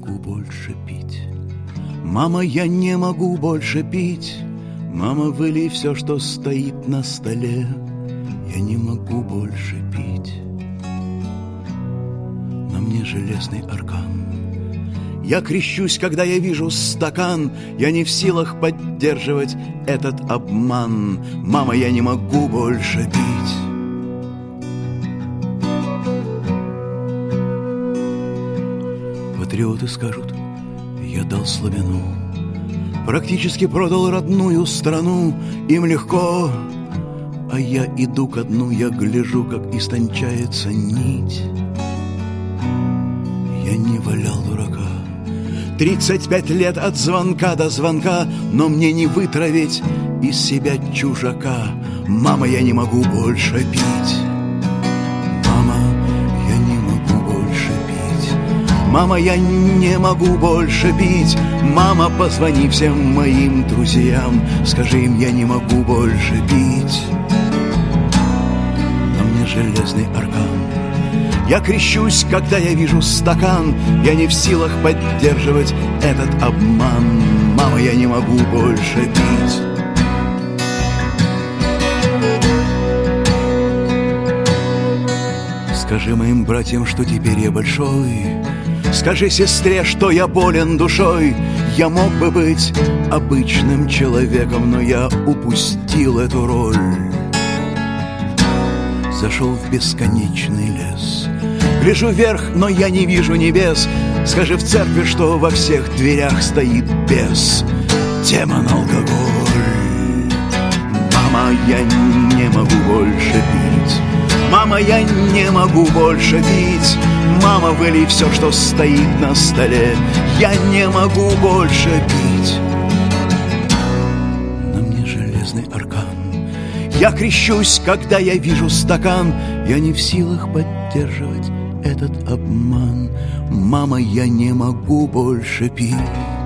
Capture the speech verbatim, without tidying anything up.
могу больше пить. Мама, я не могу больше пить. Мама, вылей все, что стоит на столе. Я не могу больше пить. На мне железный аркан. Я крещусь, когда я вижу стакан. Я не в силах поддерживать этот обман. Мама, я не могу больше пить. Патриоты скажут, я дал слабину, практически продал родную страну. Им легко, а я иду ко дну. Я гляжу, как истончается нить. Я не валял дурака. Тридцать пять лет от звонка до звонка, но мне не вытравить из себя чужака. Мама, я не могу больше пить. Мама, я не могу больше пить. Мама, я не могу больше пить. Мама, позвони всем моим друзьям, скажи им, я не могу больше пить. На мне железный аркан. Я крещусь, когда я вижу стакан. Я не в силах поддерживать этот обман. Мама, я не могу больше пить. Скажи моим братьям, что теперь я большой. Скажи сестре, что я болен душой. Я мог бы быть обычным человеком, но я упустил эту роль. Зашел в бесконечный лес. Гляжу вверх, но я не вижу небес. Скажи в церкви, что во всех дверях стоит бес. Демон алкоголь. Мама, я не могу больше пить. Мама, я не могу больше пить. Мама, вылей все, что стоит на столе. Я не могу больше пить. На мне железный аркан. Я крещусь, когда я вижу стакан. Я не в силах поддерживать этот обман. Мама, я не могу больше пить.